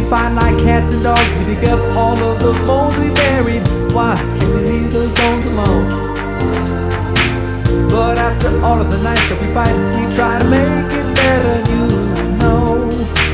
fight like cats and dogs. We dig up all of those bones we buried. Why can't we leave those bones alone? But after all of the nights that we fight, we try to make it better. You know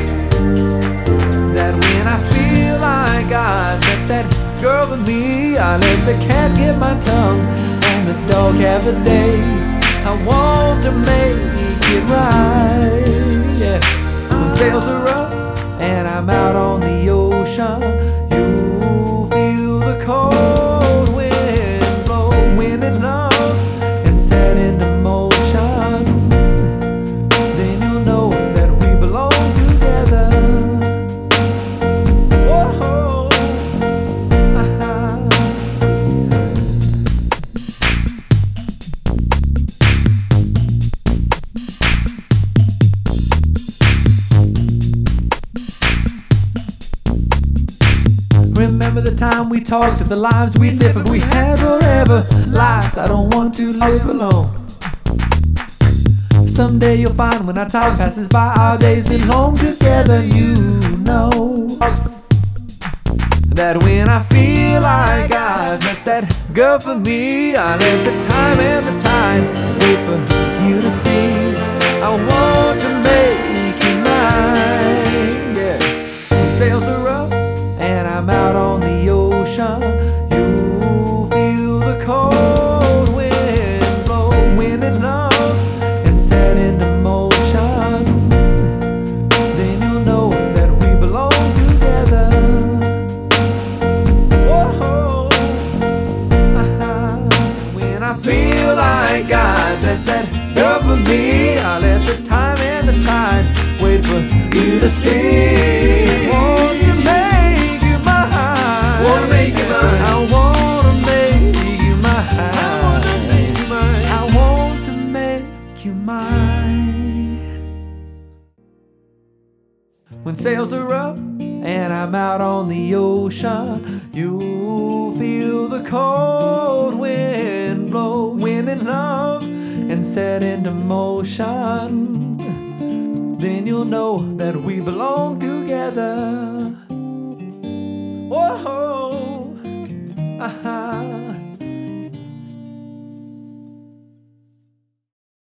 that when I feel like I met that girl for me, I let the cat get my tongue and the dog have a day. I want to make it right, yeah. When sails are up and I'm out on the ocean, you feel the cold wind blow, wind and love, and set into motion. Then you'll know that we belong together. Whoa, Remember the time we talked of the lives we'd live if we had forever. Lives I don't want to live alone. Someday you'll find when our time passes by, our days belong together. You know that when I feel like I've met that girl for me, I let the time and the tide wait for you to see. I want to make you mine, yeah. When sails are up and I'm out on the ocean, you feel the cold wind blow, wind and love, and set into motion. Then you'll know that we belong together. Whoa, when I feel like I met that girl for me, I let the time and the tide wait for you to see. Won't you make you mine? Wanna make you mine. I wanna make you mine. I want to make you mine. When sails are up and I'm out on the ocean, you feel the cold wind blow, wind and love, and set into motion. Then you'll know that we belong together. Whoa,